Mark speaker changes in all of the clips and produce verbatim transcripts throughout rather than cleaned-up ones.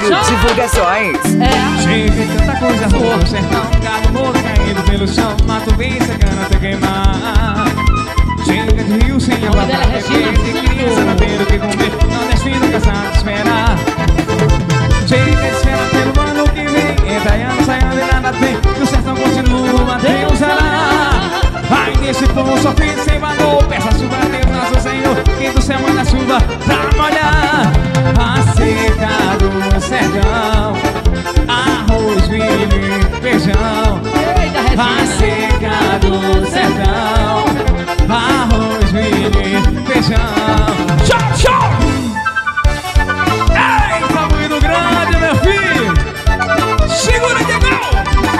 Speaker 1: Trabalho, divulgações.
Speaker 2: É. Chega de tanta coisa boa no sertão, gado morto caindo pelo chão, mato bem secando até queimar. Chega de rio sem água pra beber, de criança não ter o que comer, nordestino cansado de esperar. Chega de espera pelo ano que vem, entra ano, sai ano e nada tem, que o sertão continua, Deus será. Vai nesse povo sofrido sem valor, peça chuva a Deus nosso Senhor, que do céu manda chuva pra molhar. A seca do sertão, arroz, milho e feijão. A seca do sertão, arroz, milho e feijão. Tchau, tchau! Ei, tá muito grande, meu filho! Segura que não!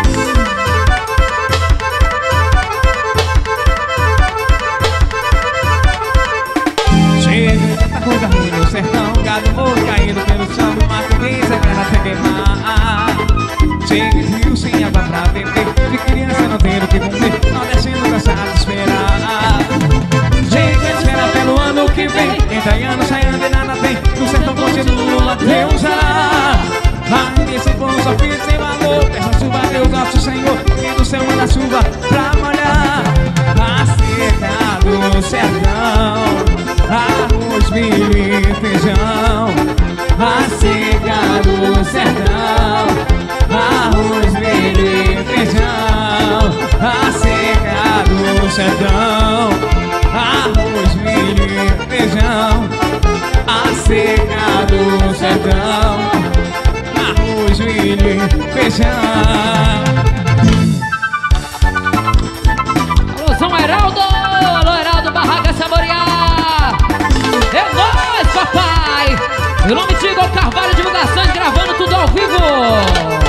Speaker 2: Chega tanta coisa ruim no sertão, gado morto caindo pelo chão, mato brisa, grana até queimar. Chega de rio sem água pra beber, de criança não ter o que comer, nordestino cansado de esperar. Chega de espera pelo ano que vem, entra ano, sai ano e nada tem, no sertão continua, Deus já. Vai nesse povo sofrido sem valor, peça chuva a Deus nosso Senhor, que do céu manda chuva pra molhar. A seca do sertão, arroz, milho e feijão. A seca do sertão, arroz, milho e feijão. A seca do sertão, arroz, milho e feijão. A seca do sertão, arroz, milho e feijão.
Speaker 3: Alô, São Heraldo! Alô, Heraldo, Barraca Saborear! É nóis, papai! Meu nome é Igor Carvalho, divulgações, gravando tudo ao vivo!